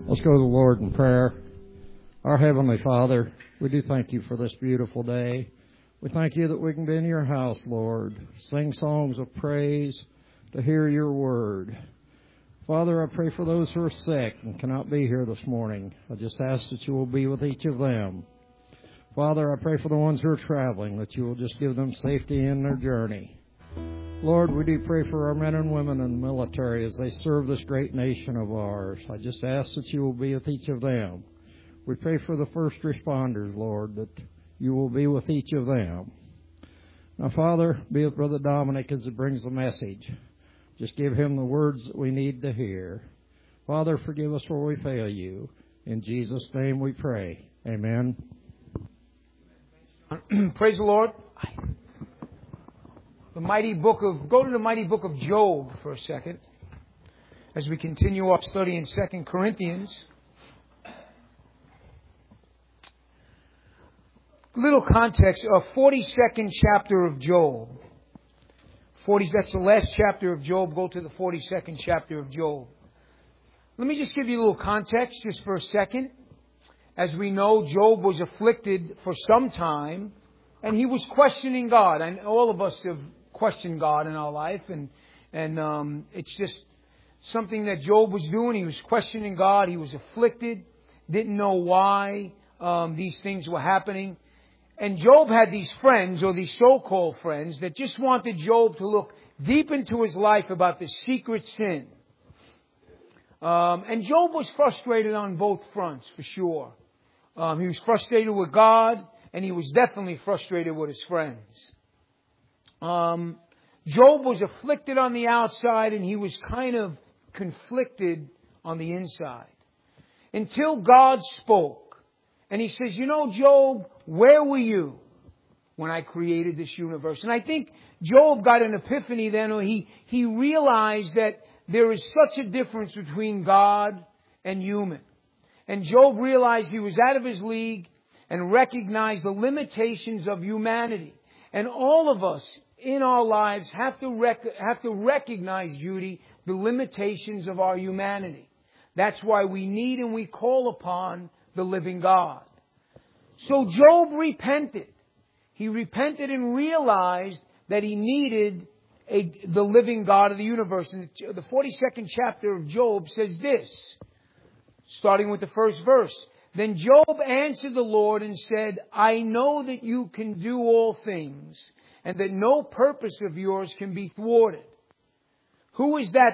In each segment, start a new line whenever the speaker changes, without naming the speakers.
Let's go to the Lord in prayer. Our Heavenly Father, we do thank you for this beautiful day. We thank you that we can be in your house, Lord, sing songs of praise, to hear your word. Father, I pray for those who are sick and cannot be here this morning. I just ask that you will be with each of them. Father, I pray for the ones who are traveling, that you will just give them safety in their journey. Lord, we do pray for our men and women in the military as they serve this great nation of ours. I just ask that you will be with each of them. We pray for the first responders, Lord, that you will be with each of them. Now, Father, be with Brother Dominic as he brings the message. Just give him the words that we need to hear. Father, forgive us where we fail you. In Jesus' name we pray. Amen.
Praise the Lord. Go to the mighty book of Job for a second as we continue our study in 2 Corinthians. Little context, 42nd chapter of Job. That's the last chapter of Job. Go to the 42nd chapter of Job. Let me just give you a little context just for a second. As we know, Job was afflicted for some time, and he was questioning God. And all of us have questioned God in our life, and it's just something that Job was doing. He was questioning God. He was afflicted, didn't know why these things were happening. And Job had these friends, or these so-called friends, that just wanted Job to look deep into his life about the secret sin. And Job was frustrated on both fronts, for sure. He was frustrated with God, and he was definitely frustrated with his friends. Job was afflicted on the outside, and he was kind of conflicted on the inside. Until God spoke. And he says, you know, Job, where were you when I created this universe? And I think Job got an epiphany then, or he realized that there is such a difference between God and human. And Job realized he was out of his league and recognized the limitations of humanity. And all of us in our lives have to recognize, Judy, the limitations of our humanity. That's why we need and we call upon the living God. So Job repented. He repented and realized that he needed the living God of the universe. And the 42nd chapter of Job says this, starting with the first verse. Then Job answered the Lord and said, I know that you can do all things, and that no purpose of yours can be thwarted. Who is that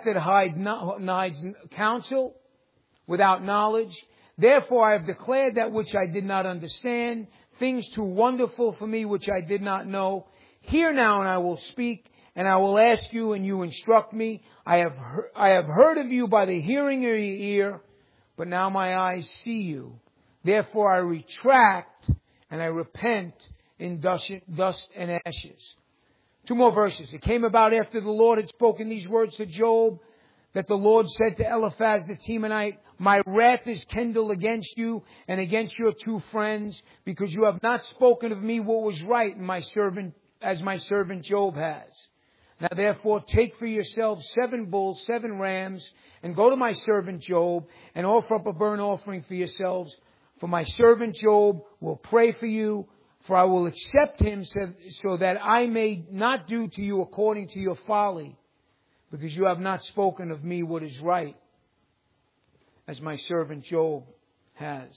hides counsel without knowledge? Therefore I have declared that which I did not understand, things too wonderful for me which I did not know. Hear now, and I will speak, and I will ask you, and you instruct me. I have heard of you by the hearing of your ear, but now my eyes see you. Therefore I retract, and I repent in dust and ashes. Two more verses. It came about after the Lord had spoken these words to Job, that the Lord said to Eliphaz the Temanite, my wrath is kindled against you and against your two friends, because you have not spoken of me what was right as my servant Job has. Now therefore take for yourselves 7 bulls, 7 rams, and go to my servant Job and offer up a burnt offering for yourselves. For my servant Job will pray for you, for I will accept him so that I may not do to you according to your folly, because you have not spoken of me what is right, as my servant Job has.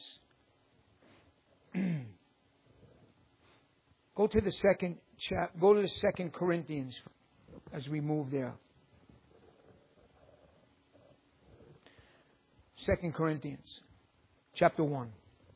Go to the 2 Corinthians as we move there. 2 Corinthians chapter 1.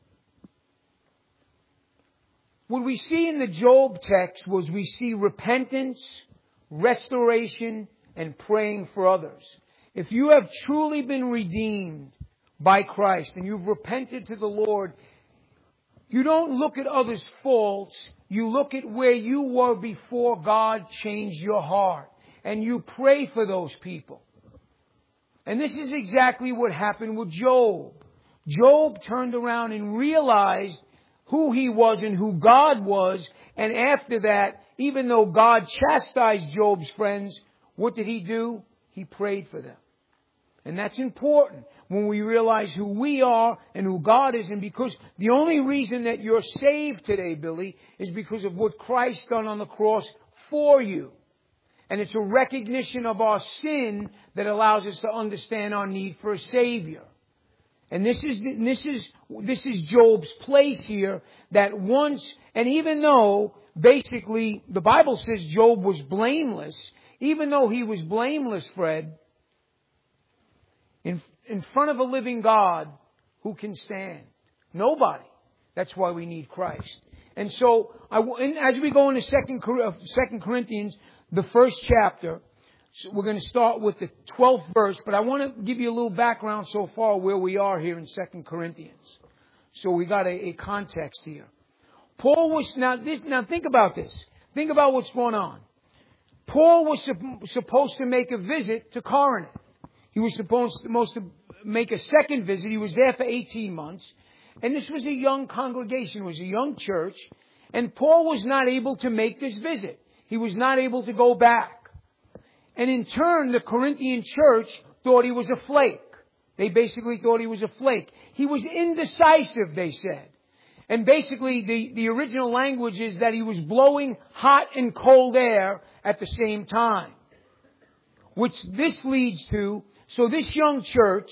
What we see in the Job text was we see repentance, restoration, and praying for others. If you have truly been redeemed by Christ and you've repented to the Lord, you don't look at others' faults. You look at where you were before God changed your heart. And you pray for those people. And this is exactly what happened with Job. Job turned around and realized who he was and who God was. And after that, even though God chastised Job's friends, what did he do? He prayed for them. And that's important. when we realize who we are and who God is. And because the only reason that you're saved today, Billy, is because of what Christ done on the cross for you. And it's a recognition of our sin that allows us to understand our need for a Savior. And this is Job's place here, that once, and even though basically the Bible says Job was blameless, even though he was blameless, Fred, in front of a living God, who can stand? Nobody. That's why we need Christ. And so, as we go into 2 Corinthians, the first chapter, so we're going to start with the 12th verse, but I want to give you a little background so far where we are here in 2 Corinthians. So we got a context here. Paul was, now think about this. Think about what's going on. Paul was supposed to make a visit to Corinth. He was supposed to make a second visit. He was there for 18 months. And this was a young congregation. It was a young church. And Paul was not able to make this visit. He was not able to go back. And in turn, the Corinthian church thought he was a flake. They basically thought he was a flake. He was indecisive, they said. And basically, the original language is that he was blowing hot and cold air at the same time. Which this leads to, so this young church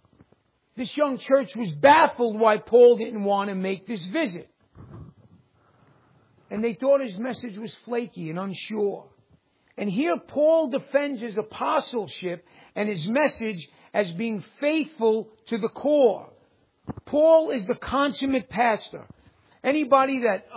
was baffled why Paul didn't want to make this visit. And they thought his message was flaky and unsure. And here Paul defends his apostleship and his message as being faithful to the core. Paul is the consummate pastor. Anybody that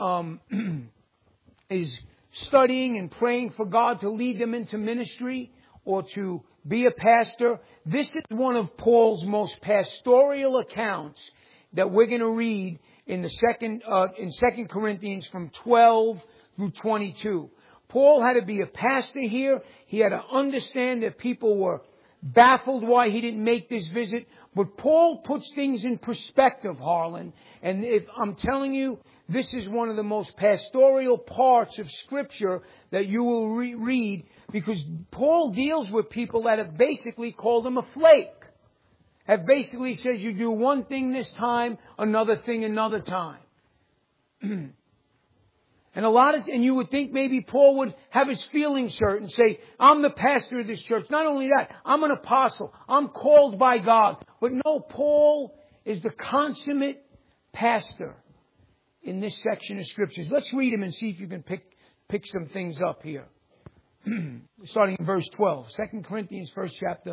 is studying and praying for God to lead them into ministry or to be a pastor, this is one of Paul's most pastoral accounts that we're going to read in in 2 Corinthians from 12 through 22. Paul had to be a pastor here. He had to understand that people were baffled why he didn't make this visit. But Paul puts things in perspective, Harlan. And if I'm telling you, this is one of the most pastoral parts of Scripture that you will read, because Paul deals with people that have basically called him a flake. Have basically says you do one thing this time, another thing another time. And you would think maybe Paul would have his feelings hurt and say, I'm the pastor of this church. Not only that, I'm an apostle. I'm called by God. But no, Paul is the consummate pastor in this section of Scriptures. Let's read them and see if you can pick some things up here. Starting in verse 12. 2 Corinthians, first chapter,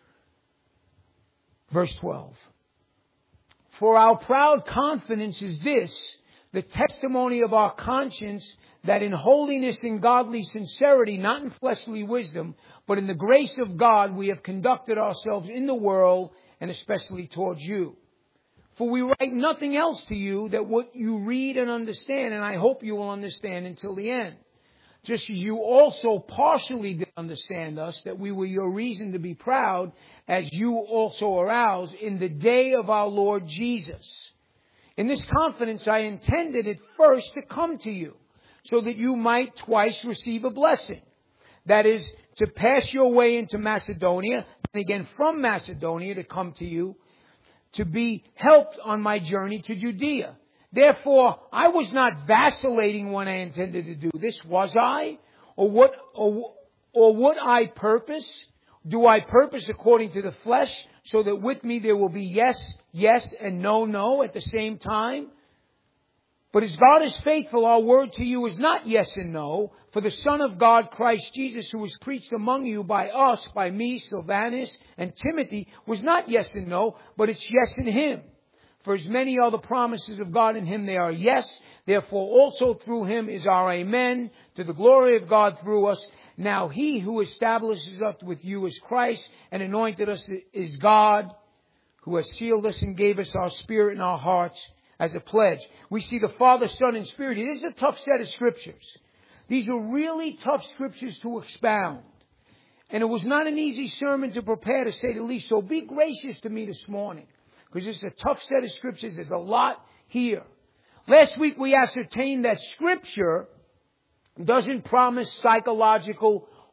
verse 12. For our proud confidence is this, the testimony of our conscience, that in holiness and godly sincerity, not in fleshly wisdom, but in the grace of God, we have conducted ourselves in the world, and especially towards you. For we write nothing else to you that what you read and understand, and I hope you will understand until the end. Just as you also partially did understand us, that we were your reason to be proud, as you also aroused in the day of our Lord Jesus. In this confidence I intended at first to come to you, so that you might twice receive a blessing. That is, to pass your way into Macedonia, and again from Macedonia to come to you, to be helped on my journey to Judea. Therefore, I was not vacillating when I intended to do this, was I? Or would I purpose? Do I purpose according to the flesh, so that with me there will be yes, yes, and no, no at the same time? But as God is faithful, our word to you is not yes and no. For the Son of God, Christ Jesus, who was preached among you by us, by me, Silvanus, and Timothy, was not yes and no, but it's yes in Him. For as many are the promises of God in Him, they are yes. Therefore also through Him is our amen, to the glory of God through us. Now He who establishes us with you is Christ, and anointed us is God, who has sealed us and gave us our Spirit in our hearts as a pledge. We see the Father, Son, and Spirit. It is a tough set of Scriptures. These are really tough Scriptures to expound. And it was not an easy sermon to prepare, to say the least. So be gracious to me this morning, because it's a tough set of Scriptures. There's a lot here. Last week we ascertained that Scripture doesn't promise psychological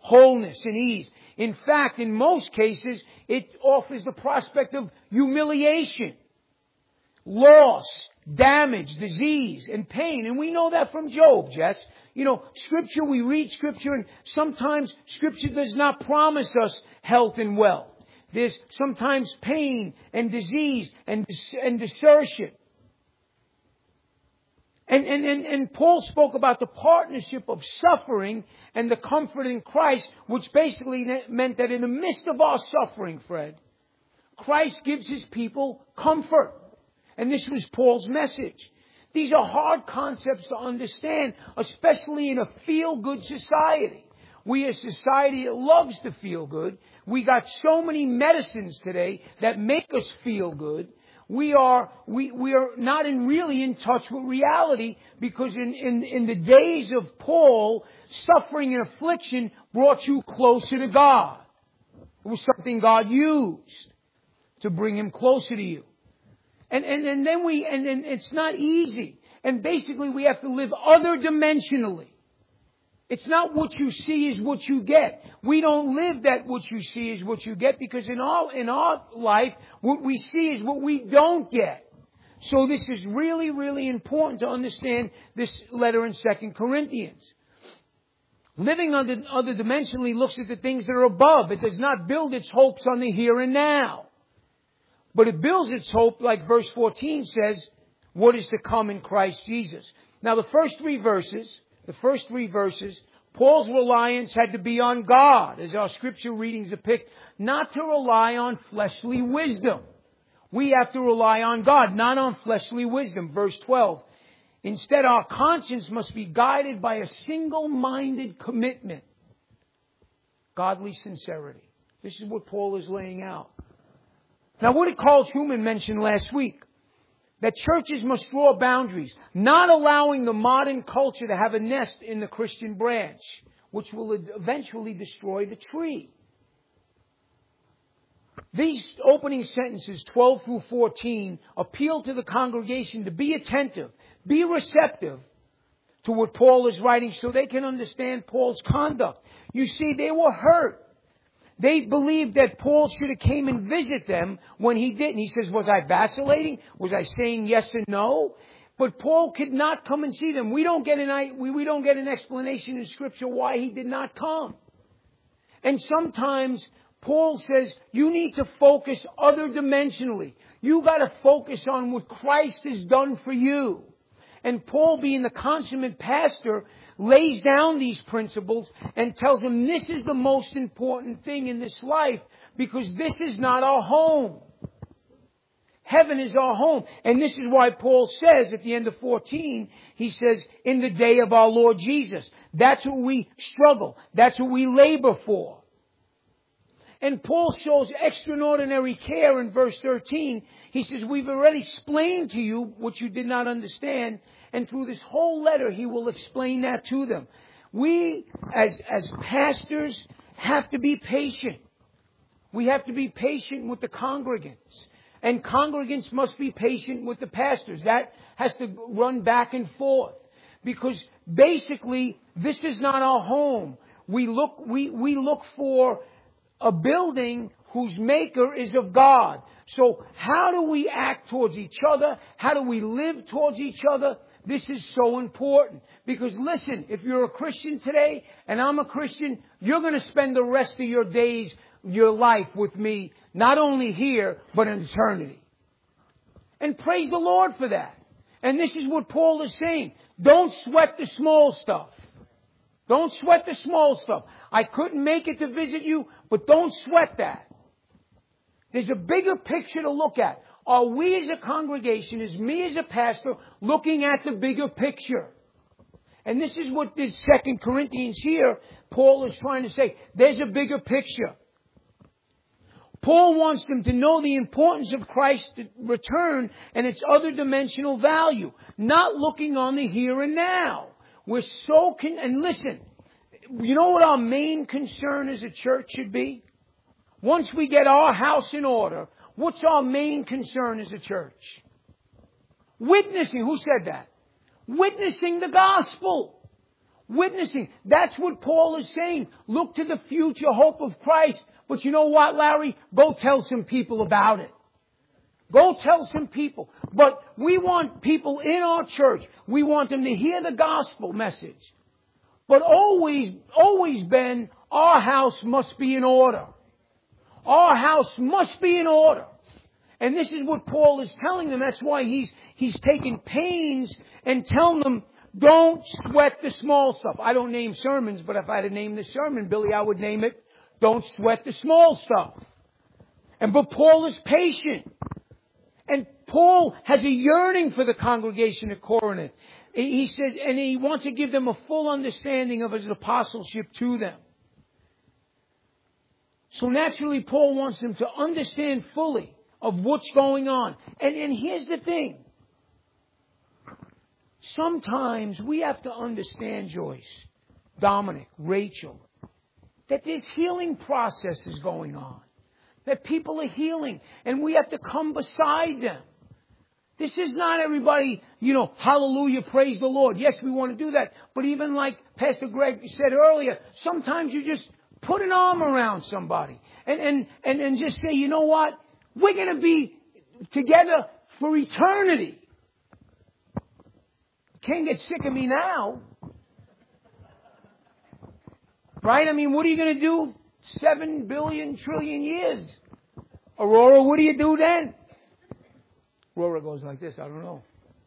wholeness and ease. In fact, in most cases, it offers the prospect of humiliation, loss, damage, disease, and pain. And we know that from Job, Jess. You know, Scripture, we read Scripture, and sometimes Scripture does not promise us health and wealth. There's sometimes pain and disease and desertion. And Paul spoke about the partnership of suffering and the comfort in Christ, which basically meant that in the midst of our suffering, Fred, Christ gives His people comfort. And this was Paul's message. These are hard concepts to understand, especially in a feel-good society. We are a society that loves to feel good. We got so many medicines today that make us feel good. We are not really in touch with reality, because in the days of Paul, suffering and affliction brought you closer to God. It was something God used to bring Him closer to you. And then it's not easy. And basically we have to live other dimensionally. It's not what you see is what you get. We don't live that what you see is what you get, because in our life, what we see is what we don't get. So this is really, really important to understand this letter in 2 Corinthians. Living other dimensionally looks at the things that are above. It does not build its hopes on the here and now. But it builds its hope, like verse 14 says, what is to come in Christ Jesus. Now the first three verses, Paul's reliance had to be on God, as our scripture readings depict, not to rely on fleshly wisdom. We have to rely on God, not on fleshly wisdom. Verse 12. Instead, our conscience must be guided by a single-minded commitment. Godly sincerity. This is what Paul is laying out. Now, what did Carl Trueman mention last week? That churches must draw boundaries, not allowing the modern culture to have a nest in the Christian branch, which will eventually destroy the tree. These opening sentences, 12 through 14, appeal to the congregation to be attentive, be receptive to what Paul is writing, so they can understand Paul's conduct. You see, they were hurt. They believed that Paul should have came and visit them when he didn't. He says, was I vacillating? Was I saying yes and no? But Paul could not come and see them. We don't get an explanation in Scripture why he did not come. And sometimes Paul says, you need to focus other dimensionally. You got to focus on what Christ has done for you. And Paul, being the consummate pastor, lays down these principles and tells them this is the most important thing in this life, because this is not our home. Heaven is our home. And this is why Paul says at the end of 14, he says, in the day of our Lord Jesus. That's what we struggle. That's what we labor for. And Paul shows extraordinary care in verse 13. He says, we've already explained to you what you did not understand. And through this whole letter, he will explain that to them. We, as pastors, have to be patient. We have to be patient with the congregants. And congregants must be patient with the pastors. That has to run back and forth. Because basically, this is not our home. We look for a building whose maker is of God. So how do we act towards each other? How do we live towards each other? This is so important. Because listen, if you're a Christian today and I'm a Christian, you're going to spend the rest of your days, your life with me, not only here, but in eternity. And praise the Lord for that. And this is what Paul is saying. Don't sweat the small stuff. Don't sweat the small stuff. I couldn't make it to visit you, but don't sweat that. There's a bigger picture to look at. Are we as a congregation, as me as a pastor, looking at the bigger picture? And this is what this 2 Corinthians here, Paul is trying to say. There's a bigger picture. Paul wants them to know the importance of Christ's return and its other dimensional value. Not looking on the here and now. We're so and listen, you know what our main concern as a church should be? Once we get our house in order, what's our main concern as a church? Witnessing. Who said that? Witnessing the gospel. witnessing. That's what Paul is saying. Look to the future hope of Christ. But you know what, Larry? Go tell some people about it. Go tell some people. But we want people in our church. We want them to hear the gospel message. But always, Ben, our house must be in order. Our house must be in order. And this is what Paul is telling them. That's why he's taking pains and telling them, don't sweat the small stuff. I don't name sermons, but if I had to name the sermon, Billy, I would name it, don't sweat the small stuff. But Paul is patient. And Paul has a yearning for the congregation at Corinth. He says, and he wants to give them a full understanding of his apostleship to them. So naturally, Paul wants them to understand fully of what's going on. And here's the thing. Sometimes we have to understand, Joyce, Dominic, Rachel, that there's healing processes going on. That people are healing. And we have to come beside them. This is not everybody, hallelujah, praise the Lord. Yes, we want to do that. But even like Pastor Greg said earlier, sometimes you just put an arm around somebody. And just say, you know what? We're going to be together for eternity. Can't get sick of me now. Right? I mean, what are you going to do? 7 billion trillion years. Aurora, what do you do then? Aurora goes like this, I don't know.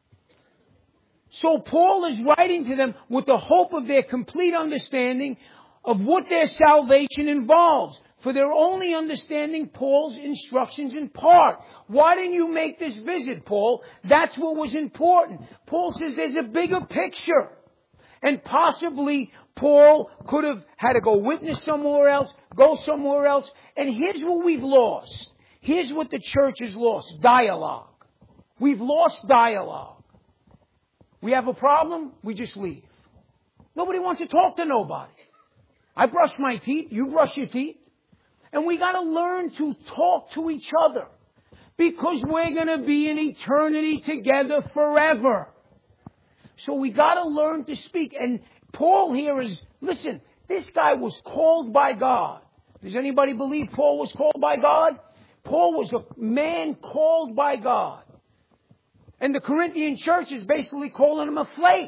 So Paul is writing to them with the hope of their complete understanding of what their salvation involves. For they're only understanding Paul's instructions in part. Why didn't you make this visit, Paul? That's what was important. Paul says there's a bigger picture. And possibly Paul could have had to go witness somewhere else, go somewhere else. And here's what we've lost. Here's what the church has lost. Dialogue. We've lost dialogue. We have a problem, we just leave. Nobody wants to talk to nobody. I brush my teeth, you brush your teeth. And we got to learn to talk to each other. Because we're going to be in eternity together forever. So we got to learn to speak. And Paul here is, listen, this guy was called by God. Does anybody believe Paul was called by God? Paul was a man called by God. And the Corinthian church is basically calling him a flake.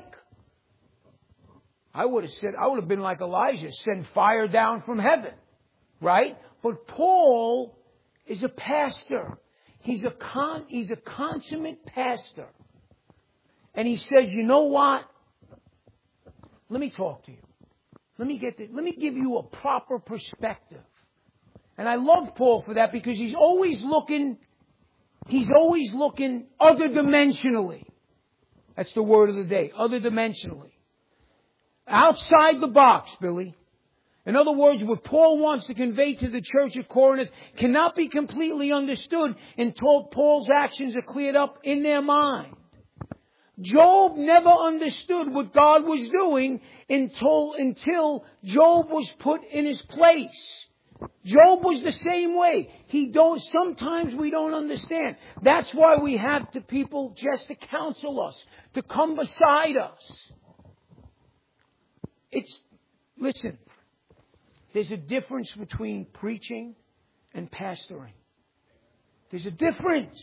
I would have been like Elijah, send fire down from heaven. Right? But Paul is a pastor. He's a consummate pastor. And he says, you know what? Let me talk to you. Let me give you a proper perspective. And I love Paul for that because he's always looking other dimensionally. That's the word of the day, other dimensionally. Outside the box, Billy. In other words, what Paul wants to convey to the church at Corinth cannot be completely understood until Paul's actions are cleared up in their mind. Job never understood what God was doing until Job was put in his place. Job was the same way. Sometimes we don't understand. That's why we have the people just to counsel us, to come beside us. Listen, there's a difference between preaching and pastoring. There's a difference.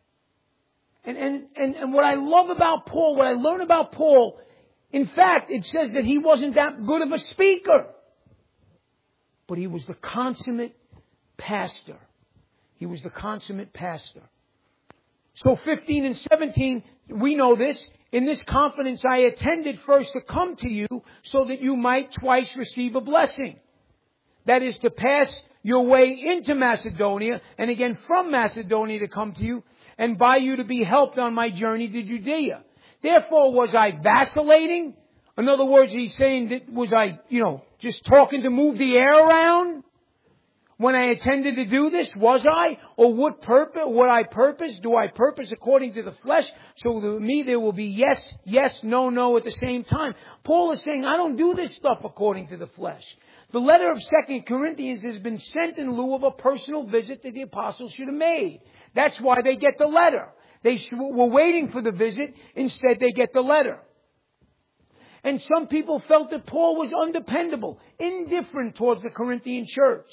And what I love about Paul, what I learn about Paul, in fact, it says that he wasn't that good of a speaker. But he was the consummate pastor. He was the consummate pastor. So 15 and 17, we know this. In this confidence I attended first to come to you so that you might twice receive a blessing. That is to pass your way into Macedonia and again from Macedonia to come to you and by you to be helped on my journey to Judea. Therefore, was I vacillating? In other words, he's saying that was I, just talking to move the air around? When I intended to do this, was I? Or what I purpose? Do I purpose according to the flesh? So to me there will be yes, yes, no, no at the same time. Paul is saying, I don't do this stuff according to the flesh. The letter of 2 Corinthians has been sent in lieu of a personal visit that the apostles should have made. That's why they get the letter. They were waiting for the visit. Instead, they get the letter. And some people felt that Paul was undependable, indifferent towards the Corinthian church.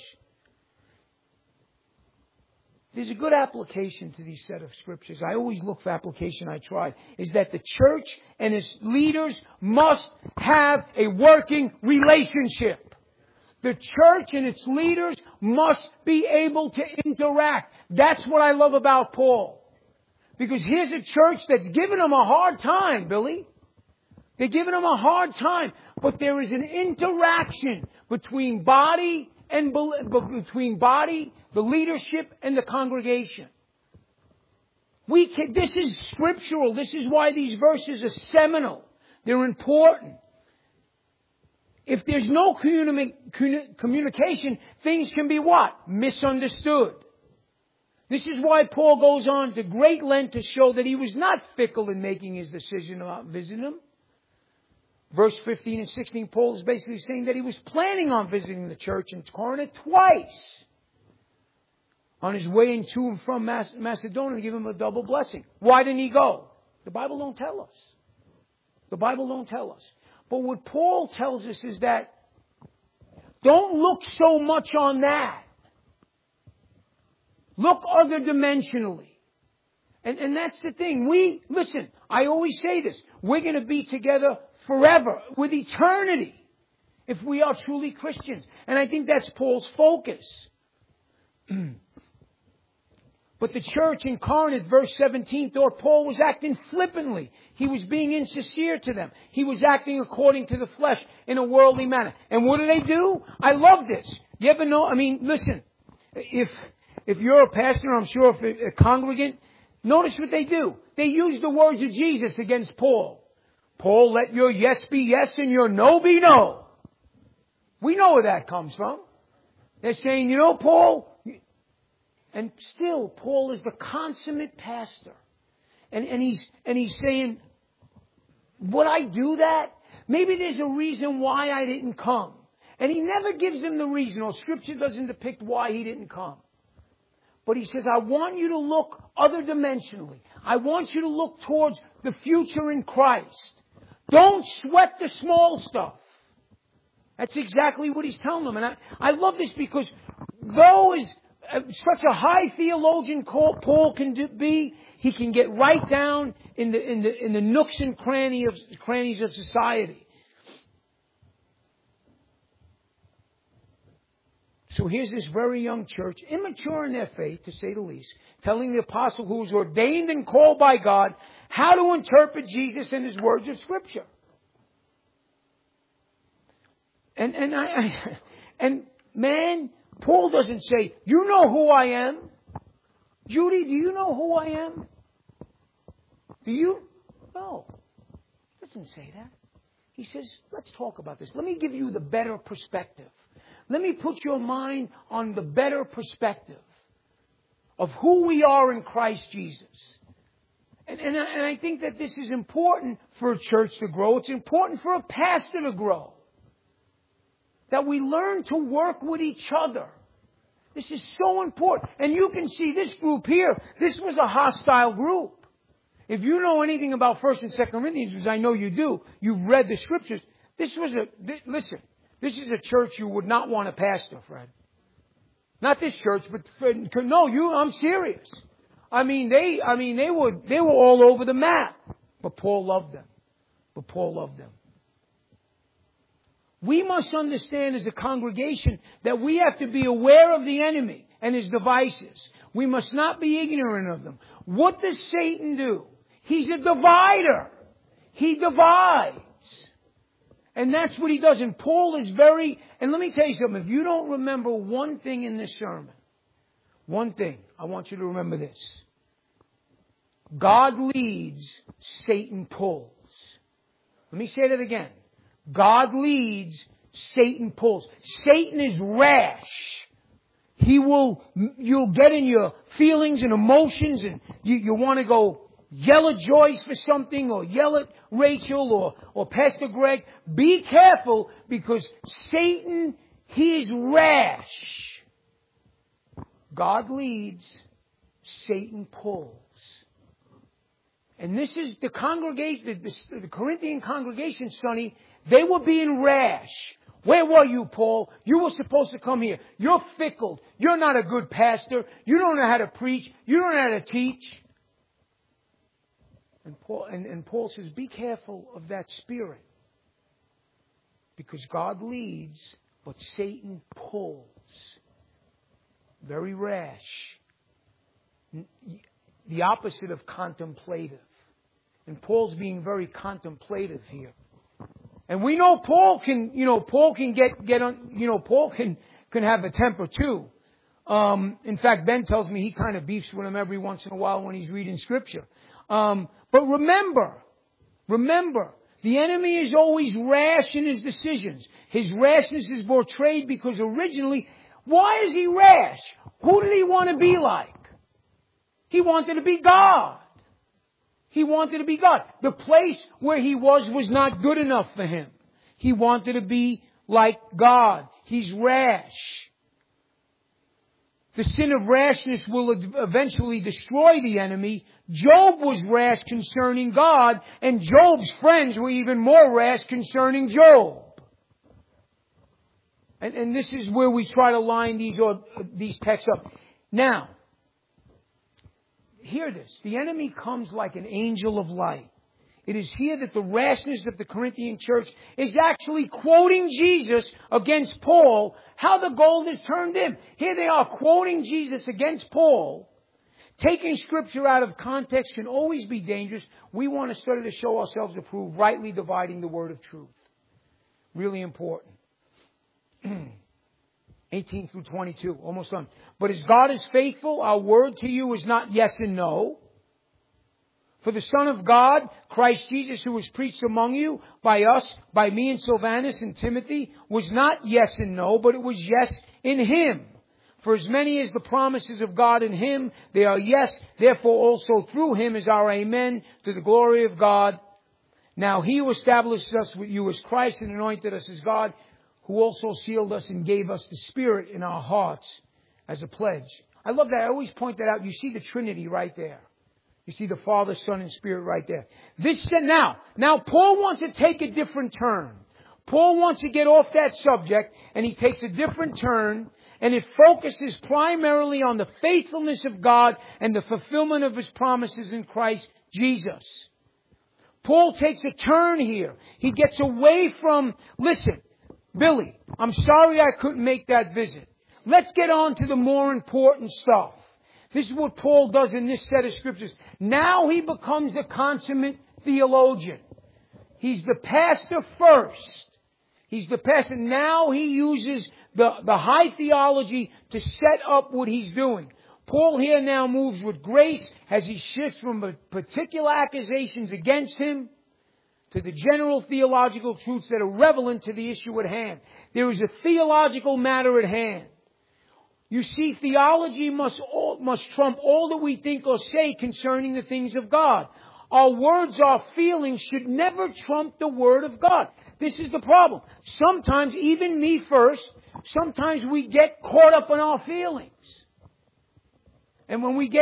There's a good application to these set of scriptures. I always look for application. I try. Is that the church and its leaders must have a working relationship. The church and its leaders must be able to interact. That's what I love about Paul. Because here's a church that's giving him a hard time, Billy. They're giving him a hard time. But there is an interaction between body, the leadership, and the congregation. This is scriptural. This is why these verses are seminal. They're important. If there's no communication, things can be what? Misunderstood. This is why Paul goes on to great length to show that he was not fickle in making his decision about visiting them. Verse 15 and 16, Paul is basically saying that he was planning on visiting the church in Corinth twice on his way to and from Macedonia to give him a double blessing. Why didn't he go? The Bible don't tell us. The Bible don't tell us. But what Paul tells us is that don't look so much on that. Look other dimensionally. And that's the thing. Listen, I always say this. We're going to be together forever, with eternity, if we are truly Christians. And I think that's Paul's focus. But the church in Corinth, verse 17, thought Paul was acting flippantly. He was being insincere to them. He was acting according to the flesh in a worldly manner. And what do? I love this. You ever know? I mean, listen, if you're a pastor, I'm sure if a congregant, notice what they do. They use the words of Jesus against Paul. Paul, let your yes be yes and your no be no. We know where that comes from. They're saying, Paul, and still Paul is the consummate pastor. And he's saying, would I do that? Maybe there's a reason why I didn't come. And he never gives them the reason, or Scripture doesn't depict why he didn't come. But he says, I want you to look other dimensionally. I want you to look towards the future in Christ. Don't sweat the small stuff. That's exactly what he's telling them. And I love this because though is such a high theologian Paul can be, he can get right down in the nooks and crannies of society. So here's this very young church, immature in their faith, to say the least, telling the apostle who was ordained and called by God how to interpret Jesus and his words of Scripture. And man, Paul doesn't say, you know who I am? Judy, do you know who I am? Do you? No. He doesn't say that. He says, let's talk about this. Let me give you the better perspective. Let me put your mind on the better perspective of who we are in Christ Jesus. And I think that this is important for a church to grow. It's important for a pastor to grow. That we learn to work with each other. This is so important. And you can see this group here. This was a hostile group. If you know anything about 1st and 2nd Corinthians, which I know you do, you've read the Scriptures. Listen, this is a church you would not want to pastor, Fred. Not this church, but I'm serious. They were all over the map. But Paul loved them. We must understand as a congregation that we have to be aware of the enemy and his devices. We must not be ignorant of them. What does Satan do? He's a divider. He divides. And that's what he does. And Paul is and let me tell you something. If you don't remember one thing in this sermon, one thing, I want you to remember this. God leads, Satan pulls. Let me say that again. God leads, Satan pulls. Satan is rash. You'll get in your feelings and emotions, and you want to go yell at Joyce for something, or yell at Rachel, or Pastor Greg. Be careful, because Satan, he is rash. God leads, Satan pulls. And this is the congregation, the Corinthian congregation, Sonny, they were being rash. Where were you, Paul? You were supposed to come here. You're fickle. You're not a good pastor. You don't know how to preach. You don't know how to teach. And Paul says, be careful of that spirit. Because God leads, but Satan pulls. Very rash. The opposite of contemplative. And Paul's being very contemplative here. And we know Paul can have a temper too. In fact, Ben tells me he kind of beefs with him every once in a while when he's reading Scripture. But remember, the enemy is always rash in his decisions. His rashness is portrayed because originally, why is he rash? Who did he want to be like? He wanted to be God. He wanted to be God. The place where he was not good enough for him. He wanted to be like God. He's rash. The sin of rashness will eventually destroy the enemy. Job was rash concerning God, and Job's friends were even more rash concerning Job. And this is where we try to line these texts up. Now, hear this. The enemy comes like an angel of light. It is here that the rashness of the Corinthian church is actually quoting Jesus against Paul, how the gold is turned in. Here they are quoting Jesus against Paul. Taking Scripture out of context can always be dangerous. We want to study to show ourselves approved, rightly dividing the word of truth. Really important. 18 through 22, almost done. But as God is faithful, our word to you is not yes and no. For the Son of God, Christ Jesus, who was preached among you by us, by me and Silvanus and Timothy, was not yes and no, but it was yes in Him. For as many as the promises of God in Him, they are yes. Therefore also through Him is our amen, to the glory of God. Now He who established us with you as Christ and anointed us as God, who also sealed us and gave us the Spirit in our hearts as a pledge. I love that. I always point that out. You see the Trinity right there. You see the Father, Son, and Spirit right there. Now Paul wants to take a different turn. Paul wants to get off that subject, and he takes a different turn, and it focuses primarily on the faithfulness of God and the fulfillment of His promises in Christ Jesus. Paul takes a turn here. He gets away from, listen, Billy, I'm sorry I couldn't make that visit. Let's get on to the more important stuff. This is what Paul does in this set of scriptures. Now he becomes the consummate theologian. He's the pastor first. He's the pastor. Now he uses the high theology to set up what he's doing. Paul here now moves with grace as he shifts from particular accusations against him to the general theological truths that are relevant to the issue at hand. There is a theological matter at hand. You see, theology must trump all that we think or say concerning the things of God. Our words, our feelings should never trump the Word of God. This is the problem. Sometimes, even me first, sometimes we get caught up in our feelings. And when we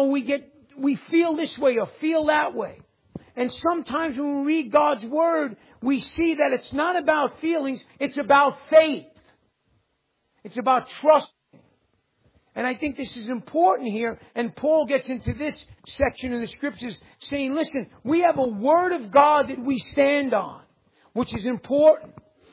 feel this way or feel that way. And sometimes when we read God's Word, we see that it's not about feelings, it's about faith. It's about trust. And I think this is important here. And Paul gets into this section of the Scriptures saying, listen, we have a Word of God that we stand on, which is important.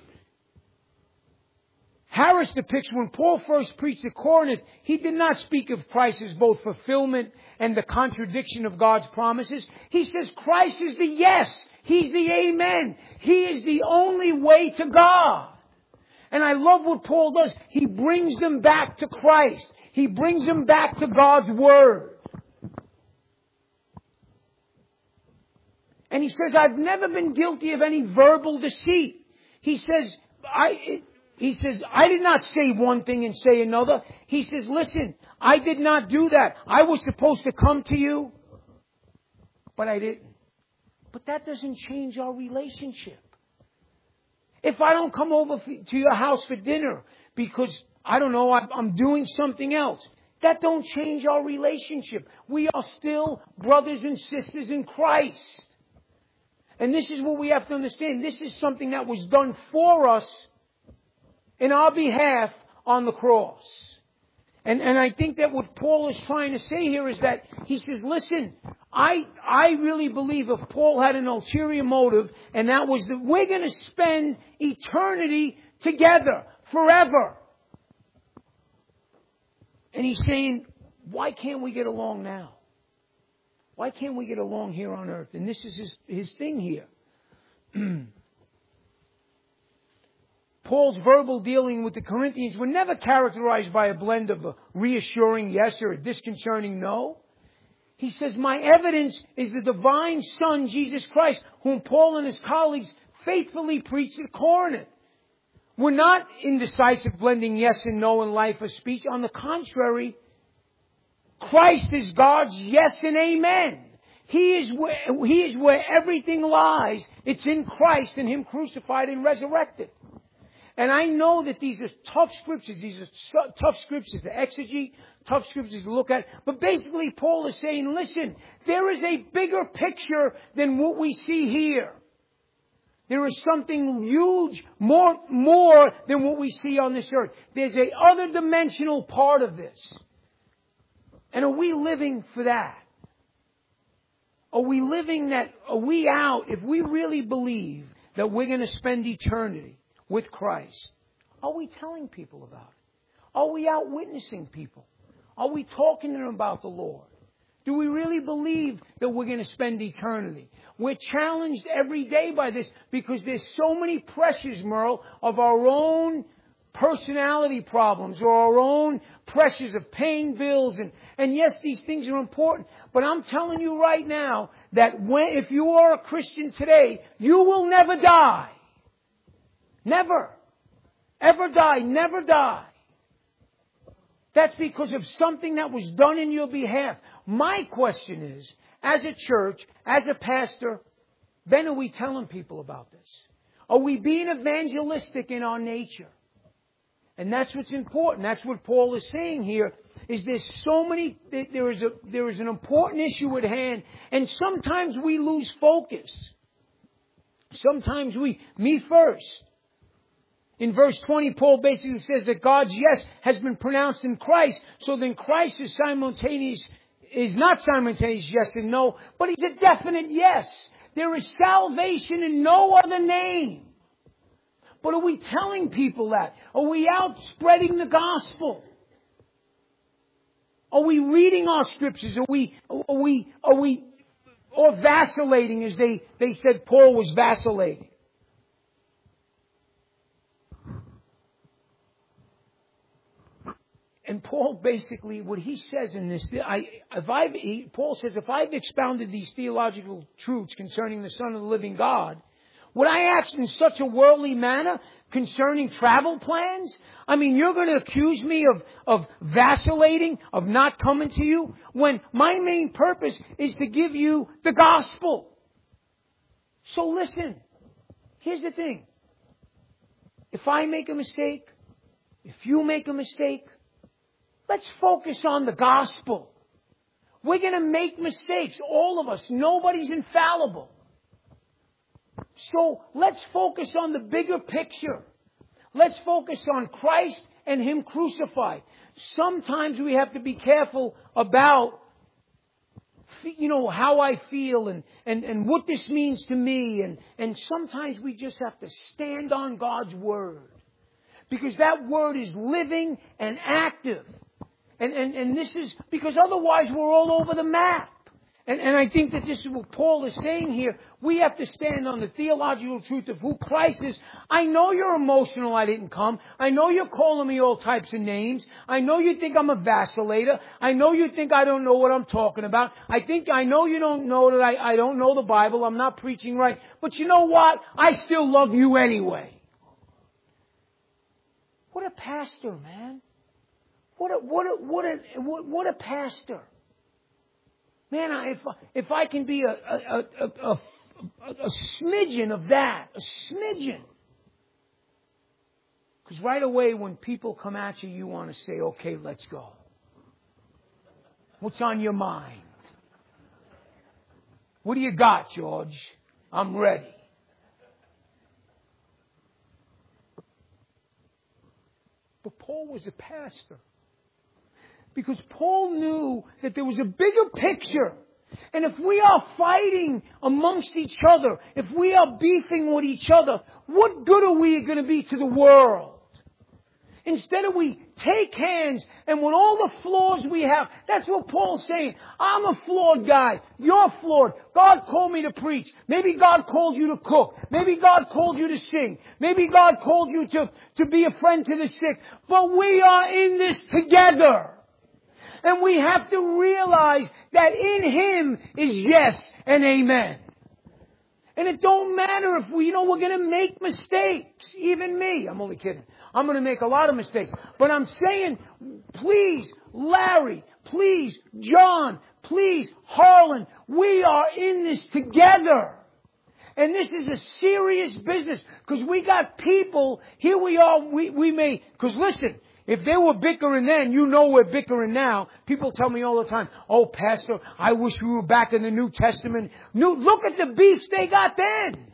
Harris depicts when Paul first preached at Corinth, he did not speak of Christ as both fulfillment and the contradiction of God's promises. He says Christ is the yes. He's the amen. He is the only way to God. And I love what Paul does. He brings them back to Christ. He brings them back to God's Word. And he says, I've never been guilty of any verbal deceit. He says, I did not say one thing and say another. He says, listen, I did not do that. I was supposed to come to you, but I didn't. But that doesn't change our relationship. If I don't come over to your house for dinner because, I don't know, I'm doing something else, That don't change our relationship. We are still brothers and sisters in Christ. And this is what we have to understand. This is something that was done for us in our behalf on the cross. And I think that what Paul is trying to say here is that he says, listen, I really believe if Paul had an ulterior motive, and that was that we're going to spend eternity together forever. And he's saying, why can't we get along now? Why can't we get along here on earth? And this is his thing here. Paul's verbal dealing with the Corinthians were never characterized by a blend of a reassuring yes or a disconcerting no. He says, my evidence is the divine Son, Jesus Christ, whom Paul and his colleagues faithfully preached at Corinth. We're not indecisive, blending yes and no in life or speech. On the contrary, Christ is God's yes and amen. He is where everything lies. It's in Christ and Him crucified and resurrected. And I know that these are tough scriptures. These are tough scriptures to exegete, tough scriptures to look at. But basically, Paul is saying, listen, there is a bigger picture than what we see here. There is something huge, more than what we see on this earth. There's a other dimensional part of this. And are we living for that? Are we living that? Are we out? If we really believe that we're going to spend eternity with Christ, are we telling people about it? Are we out witnessing people? Are we talking to them about the Lord? Do we really believe that we're going to spend eternity? We're challenged every day by this because there's so many pressures, Merle, of our own personality problems or our own pressures of paying bills. And yes, these things are important. But I'm telling you right now that if you are a Christian today, you will never die. Never. Ever die. Never die. That's because of something that was done in your behalf. My question is, as a church, as a pastor, then are we telling people about this? Are we being evangelistic in our nature? And that's what's important. That's what Paul is saying here, is there is an important issue at hand, and sometimes we lose focus. Sometimes me first. In verse 20, Paul basically says that God's yes has been pronounced in Christ, so then Christ is not simultaneous yes and no, but He's a definite yes. There is salvation in no other name. But are we telling people that? Are we out spreading the gospel? Are we reading our scriptures? Are we vacillating, as they said Paul was vacillating? And Paul basically, what he says in this, Paul says, if I've expounded these theological truths concerning the Son of the living God, would I act in such a worldly manner concerning travel plans? I mean, you're going to accuse me of vacillating, of not coming to you, when my main purpose is to give you the gospel. So listen, here's the thing. If I make a mistake, if you make a mistake, let's focus on the gospel. We're going to make mistakes, all of us. Nobody's infallible. So let's focus on the bigger picture. Let's focus on Christ and Him crucified. Sometimes we have to be careful about, how I feel and what this means to me. And sometimes we just have to stand on God's Word. Because that Word is living and active. And this is, because otherwise we're all over the map. And I think that this is what Paul is saying here. We have to stand on the theological truth of who Christ is. I know you're emotional I didn't come. I know you're calling me all types of names. I know you think I'm a vacillator. I know you think I don't know what I'm talking about. I know you don't know that I don't know the Bible. I'm not preaching right. But you know what? I still love you anyway. What a pastor, man. What a pastor. Man, if I can be a smidgen of that, a smidgen. Because right away when people come at you, you want to say, okay, let's go. What's on your mind? What do you got, George? I'm ready. But Paul was a pastor. Because Paul knew that there was a bigger picture. And if we are fighting amongst each other, if we are beefing with each other, what good are we going to be to the world? Instead of we take hands and with all the flaws we have, that's what Paul's saying. I'm a flawed guy. You're flawed. God called me to preach. Maybe God called you to cook. Maybe God called you to sing. Maybe God called you to be a friend to the sick. But we are in this together. And we have to realize that in Him is yes and amen. And it don't matter if we're going to make mistakes. Even me. I'm only kidding. I'm going to make a lot of mistakes. But I'm saying, please, Larry, please, John, please, Harlan, we are in this together. And this is a serious business. Because we got people, here we are, we may, because listen, if they were bickering then, you know we're bickering now. People tell me all the time, oh, Pastor, I wish we were back in the New Testament. Look at the beefs they got then.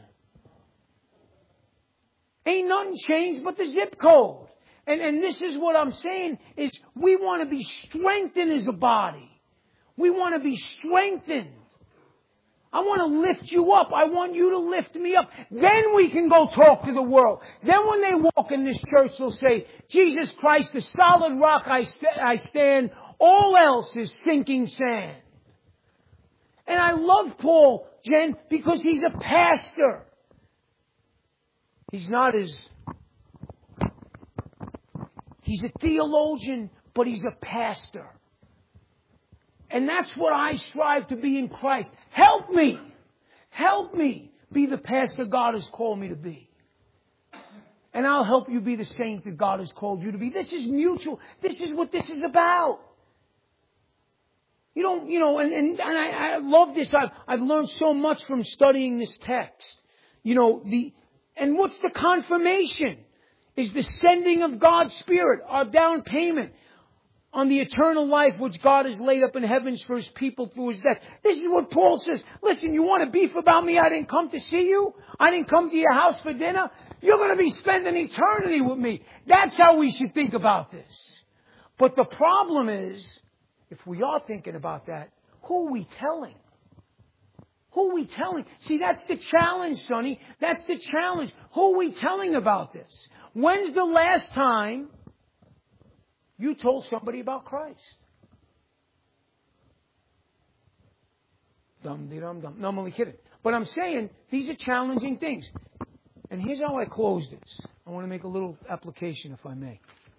Ain't nothing changed but the zip code. And this is what I'm saying is we want to be strengthened as a body. We want to be strengthened. I want to lift you up. I want you to lift me up. Then we can go talk to the world. Then when they walk in this church, they'll say, Jesus Christ, the solid rock I stand. All else is sinking sand. And I love Paul, Jen, because he's a pastor. He's a theologian, but he's a pastor. And that's what I strive to be in Christ. Help me be the pastor God has called me to be. And I'll help you be the saint that God has called you to be. This is mutual. This is what this is about. And I love this. I've learned so much from studying this text. And what's the confirmation? Is the sending of God's Spirit, our down payment on the eternal life which God has laid up in heavens for His people through His death. This is what Paul says. Listen, you want to beef about me? I didn't come to see you. I didn't come to your house for dinner. You're going to be spending eternity with me. That's how we should think about this. But the problem is, if we are thinking about that, who are we telling? Who are we telling? See, that's the challenge, Sonny. That's the challenge. Who are we telling about this? When's the last time you told somebody about Christ? Dum-de-dum-dum. No, I'm only kidding. But I'm saying these are challenging things. And here's how I close this. I want to make a little application, if I may.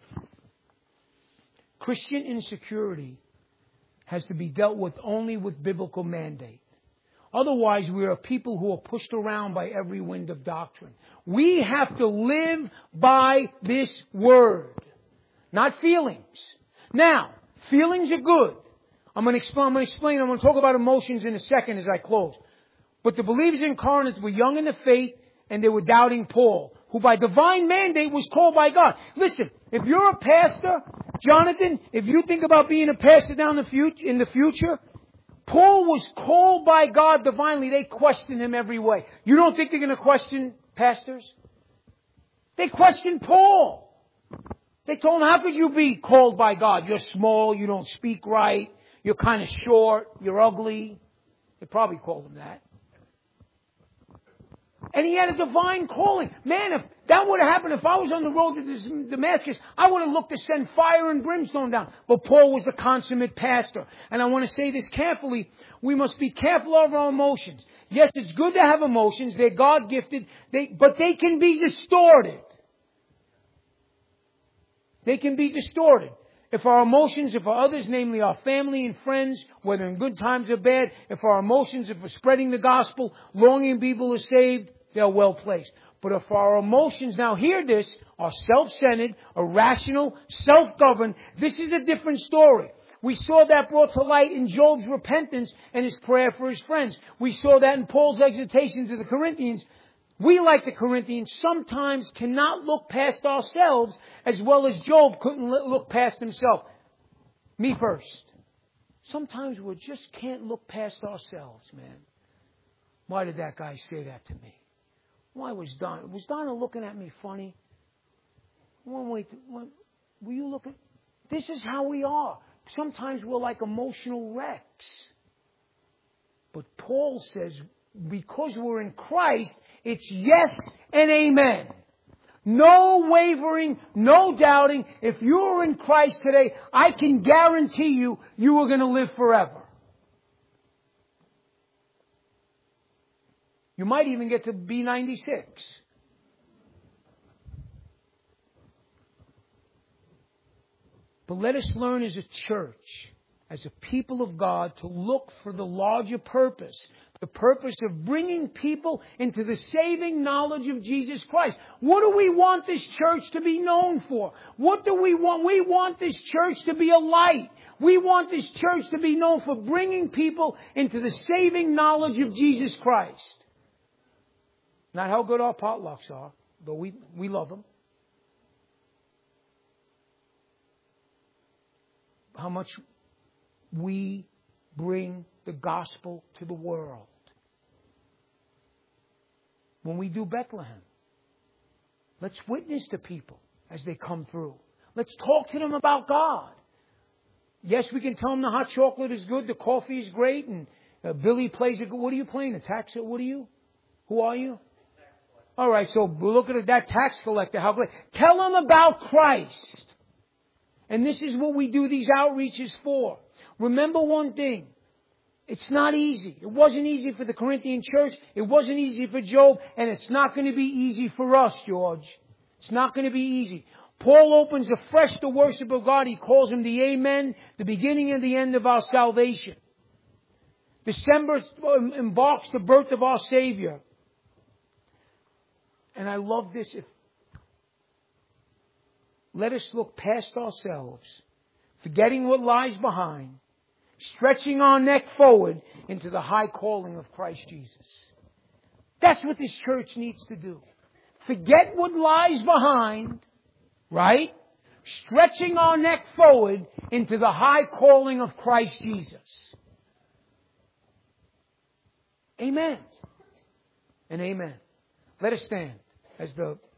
Christian insecurity has to be dealt with only with biblical mandate. Otherwise, we are people who are pushed around by every wind of doctrine. We have to live by this word, not feelings. Now, feelings are good. I'm going to explain. I'm going to talk about emotions in a second as I close. But the believers in Corinth were young in the faith, and they were doubting Paul, who by divine mandate was called by God. Listen, if you're a pastor, Jonathan, if you think about being a pastor in the future, Paul was called by God divinely. They questioned him every way. You don't think they're going to question pastors? They questioned Paul. They told him, how could you be called by God? You're small, you don't speak right, you're kind of short, you're ugly. They probably called him that. And he had a divine calling. Man, if that would have happened, if I was on the road to Damascus, I would have looked to send fire and brimstone down. But Paul was a consummate pastor. And I want to say this carefully. We must be careful of our emotions. Yes, it's good to have emotions. They're God-gifted. But they can be distorted. They can be distorted. If our emotions, if our others, namely our family and friends, whether in good times or bad, if our emotions, if we're spreading the gospel, longing people are saved, they're well placed. But if our emotions, now hear this, are self-centered, irrational, self-governed, this is a different story. We saw that brought to light in Job's repentance and his prayer for his friends. We saw that in Paul's exhortation to the Corinthians. We, like the Corinthians, sometimes cannot look past ourselves as well as Job couldn't look past himself. Me first. Sometimes we just can't look past ourselves, man. Why did that guy say that to me? Why was Donna looking at me funny? Were you looking? This is how we are. Sometimes we're like emotional wrecks. But Paul says, because we're in Christ, it's yes and amen. No wavering, no doubting. If you're in Christ today, I can guarantee you, you are going to live forever. You might even get to be 96. But let us learn as a church, as a people of God, to look for the larger purpose. The purpose of bringing people into the saving knowledge of Jesus Christ. What do we want this church to be known for? What do we want? We want this church to be a light. We want this church to be known for bringing people into the saving knowledge of Jesus Christ. Not how good our potlucks are, though we love them. How much we bring the gospel to the world. When we do Bethlehem, let's witness to people as they come through. Let's talk to them about God. Yes, we can tell them the hot chocolate is good, the coffee is great, and Billy plays a good... What are you playing? A tax... What are you? Who are you? All right, so we're looking at that tax collector. How great. Tell them about Christ. And this is what we do these outreaches for. Remember one thing. It's not easy. It wasn't easy for the Corinthian church. It wasn't easy for Job. And it's not going to be easy for us, George. It's not going to be easy. Paul opens afresh the worship of God. He calls him the Amen, the beginning and the end of our salvation. December embarks the birth of our Savior. And I love this. Let us look past ourselves, forgetting what lies behind, stretching our neck forward into the high calling of Christ Jesus. That's what this church needs to do. Forget what lies behind, right? Stretching our neck forward into the high calling of Christ Jesus. Amen. And amen. Let us stand as the